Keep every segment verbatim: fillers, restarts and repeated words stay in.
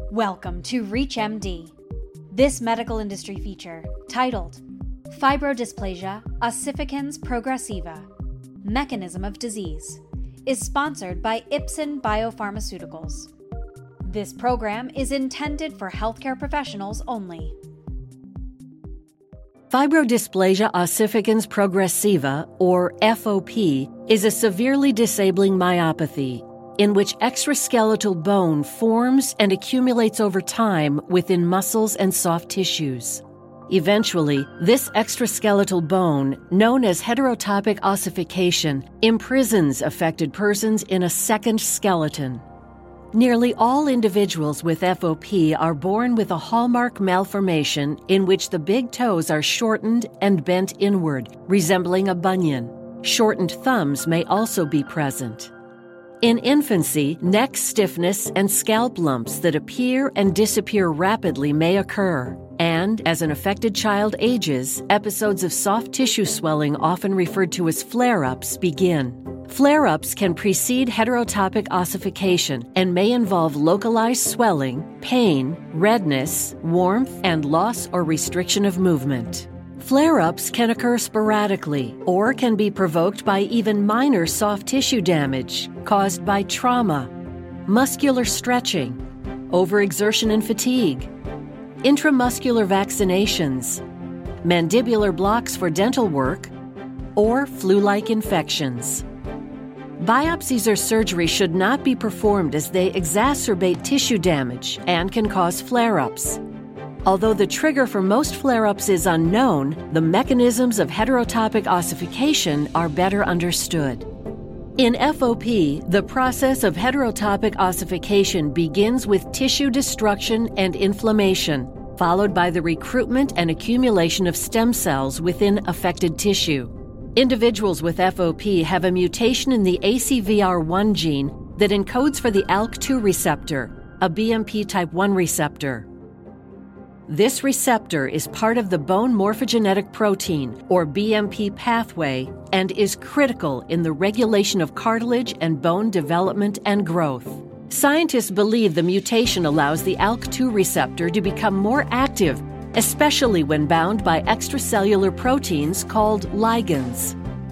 Welcome to ReachMD. This medical industry feature, titled Fibrodysplasia ossificans progressiva, Mechanism of Disease, is sponsored by Ipsen Biopharmaceuticals. This program is intended for healthcare professionals only. Fibrodysplasia ossificans progressiva, or F O P, is a severely disabling myopathy in which extraskeletal bone forms and accumulates over time within muscles and soft tissues. Eventually, this extraskeletal bone, known as heterotopic ossification, imprisons affected persons in a second skeleton. Nearly all individuals with F O P are born with a hallmark malformation in which the big toes are shortened and bent inward, resembling a bunion. Shortened thumbs may also be present. In infancy, neck stiffness and scalp lumps that appear and disappear rapidly may occur, and as an affected child ages, episodes of soft tissue swelling, often referred to as flare-ups, begin. Flare-ups can precede heterotopic ossification and may involve localized swelling, pain, redness, warmth, and loss or restriction of movement. Flare-ups can occur sporadically or can be provoked by even minor soft tissue damage caused by trauma, muscular stretching, overexertion and fatigue, intramuscular vaccinations, mandibular blocks for dental work, or flu-like infections. Biopsies or surgery should not be performed as they exacerbate tissue damage and can cause flare-ups. Although the trigger for most flare-ups is unknown, the mechanisms of heterotopic ossification are better understood. In F O P, the process of heterotopic ossification begins with tissue destruction and inflammation, followed by the recruitment and accumulation of stem cells within affected tissue. Individuals with F O P have a mutation in the A C V R one gene that encodes for the A L K two receptor, a B M P type one receptor. This receptor is part of the bone morphogenetic protein, or B M P pathway, and is critical in the regulation of cartilage and bone development and growth. Scientists believe the mutation allows the A L K two receptor to become more active, especially when bound by extracellular proteins called ligands.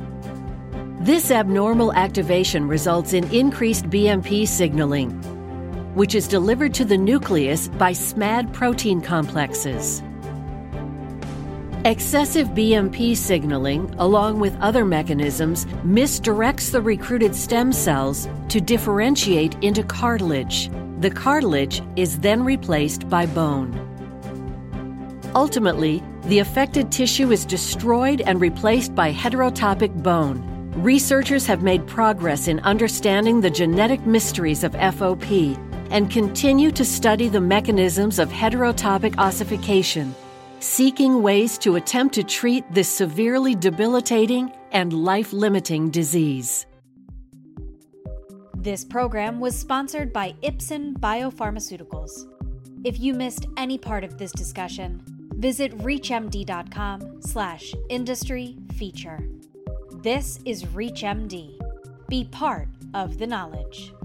This abnormal activation results in increased B M P signaling, which is delivered to the nucleus by S M A D protein complexes. Excessive B M P signaling, along with other mechanisms, misdirects the recruited stem cells to differentiate into cartilage. The cartilage is then replaced by bone. Ultimately, the affected tissue is destroyed and replaced by heterotopic bone. Researchers have made progress in understanding the genetic mysteries of F O P and continue to study the mechanisms of heterotopic ossification, seeking ways to attempt to treat this severely debilitating and life-limiting disease. This program was sponsored by Ipsen Biopharmaceuticals. If you missed any part of this discussion, visit reachmd.com slash industry feature. This is ReachMD. Be part of the knowledge.